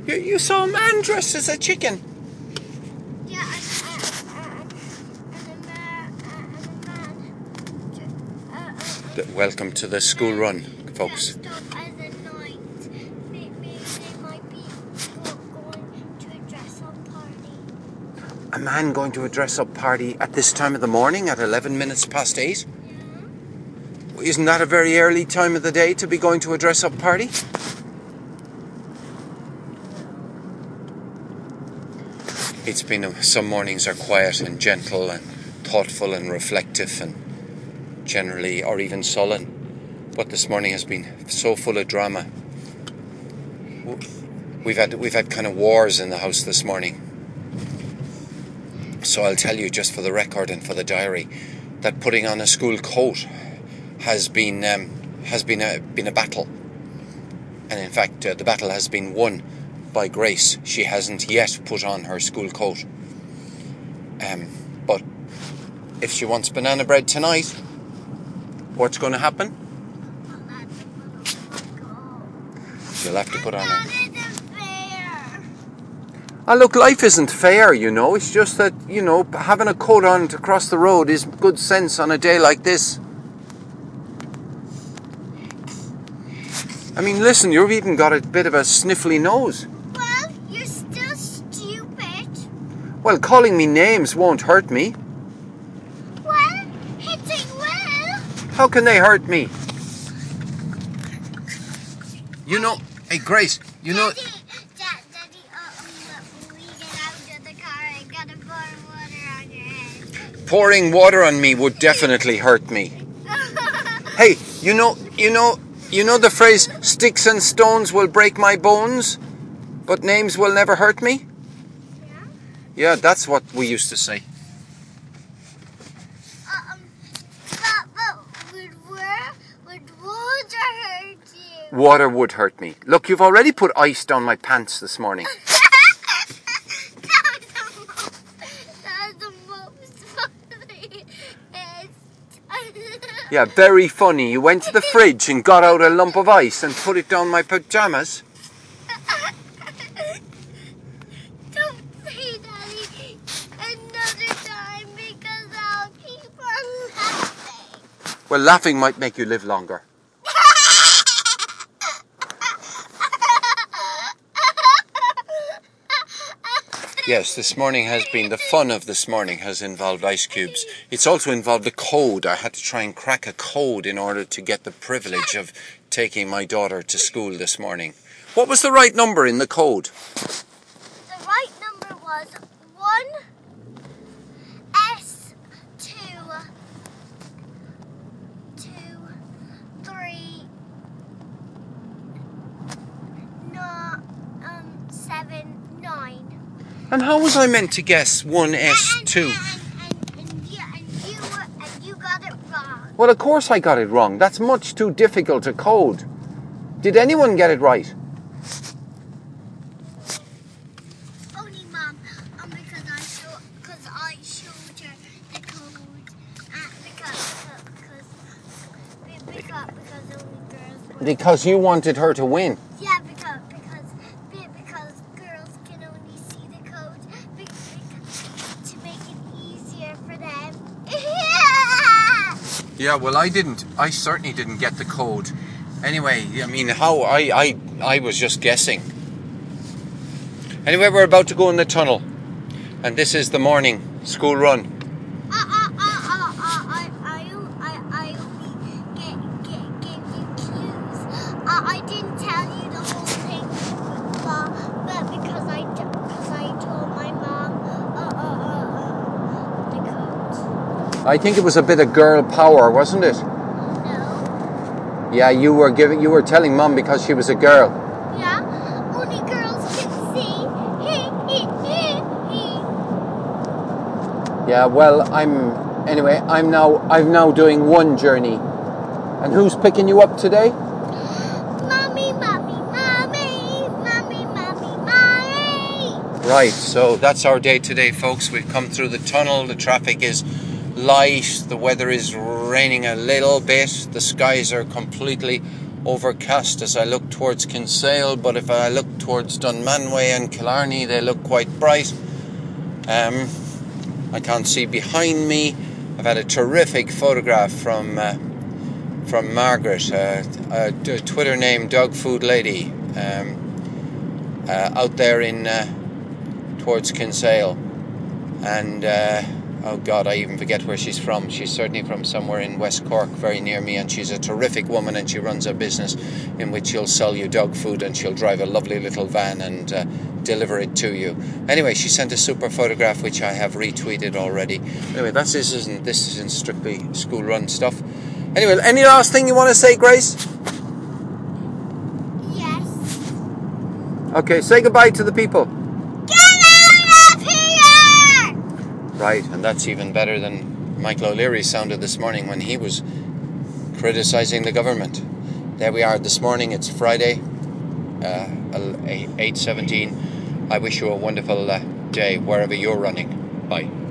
You saw a man dressed as a chicken. Yeah, Welcome to the school run, folks. Dressed up as a knight. Maybe they might be going to a dress-up party. A man going to a dress-up party at this time of the morning at 11 minutes past 8? Yeah. Isn't that a very early time of the day to be going to a dress-up party? It's been some mornings are quiet and gentle and thoughtful and reflective and generally or even sullen, but this morning has been so full of drama. We've had kind of wars in the house this morning. So I'll tell you, just for the record and for the diary, that putting on a school coat has been a battle, and in fact the battle has been won by Grace. She hasn't yet put on her school coat, but if she wants banana bread tonight, what's going to happen? You'll have to put on her. Ah, look, life isn't fair, you know. It's just that, you know, having a coat on to cross the road is good sense on a day like this. I mean, listen, you've even got a bit of a sniffly nose. Well, you're still stupid. Well, calling me names won't hurt me. Well, hitting will. How can they hurt me? You know, hey, Grace, you know... Daddy, we get out of the car and gotta pour water on your head. Pouring water on me would definitely hurt me. Hey, you know the phrase, sticks and stones will break my bones, but names will never hurt me? Yeah? Yeah, that's what we used to say. Would water hurt you? Water would hurt me. Look, you've already put ice down my pants this morning. That was the most funny. Yeah, very funny. You went to the fridge and got out a lump of ice and put it down my pajamas. Don't say Daddy another time because I'll keep on laughing. Well, laughing might make you live longer. Yes, this morning has been, the fun of this morning has involved ice cubes. It's also involved a code. I had to try and crack a code in order to get the privilege of taking my daughter to school this morning. What was the right number in the code? The right number was 1S2 3 7 9. And how was I meant to guess 1S2? And you got it wrong. Well, of course I got it wrong. That's much too difficult to code. Did anyone get it right? Only Mom, because I showed her the code. Because only girls were. Because you wanted her to win. Yeah, because girls can only see the code to make it easier for them. Yeah, well, I certainly didn't get the code. Anyway, I mean, I was just guessing. Anyway, we're about to go in the tunnel. And this is the morning school run. I only gave you cues. I didn't tell you the whole thing, but because I told my mom the codes. I think it was a bit of girl power, wasn't it? No. Yeah, you were telling Mum because she was a girl. Yeah, only girls can see. Yeah, well, I'm now doing one journey. And who's picking you up today? Mommy. Right, so that's our day today, folks. We've come through the tunnel. The traffic is light. The weather is raining a little bit. The skies are completely overcast as I look towards Kinsale, but if I look towards Dunmanway and Killarney, they look quite bright. I can't see behind me. I've had a terrific photograph from Margaret, a Twitter name Dog Food Lady, out there in towards Kinsale, and oh God, I even forget where she's from. She's certainly from somewhere in West Cork, very near me, and she's a terrific woman, and she runs a business in which she'll sell you dog food, and she'll drive a lovely little van and deliver it to you. Anyway, she sent a super photograph which I have retweeted already. Anyway, this isn't strictly school run stuff. Anyway, any last thing you want to say, Grace? Yes. Okay, say goodbye to the people. Get out of here! Right, and that's even better than Michael O'Leary sounded this morning when he was criticising the government. There we are this morning. It's Friday, 8:17. I wish you a wonderful day wherever you're running. Bye.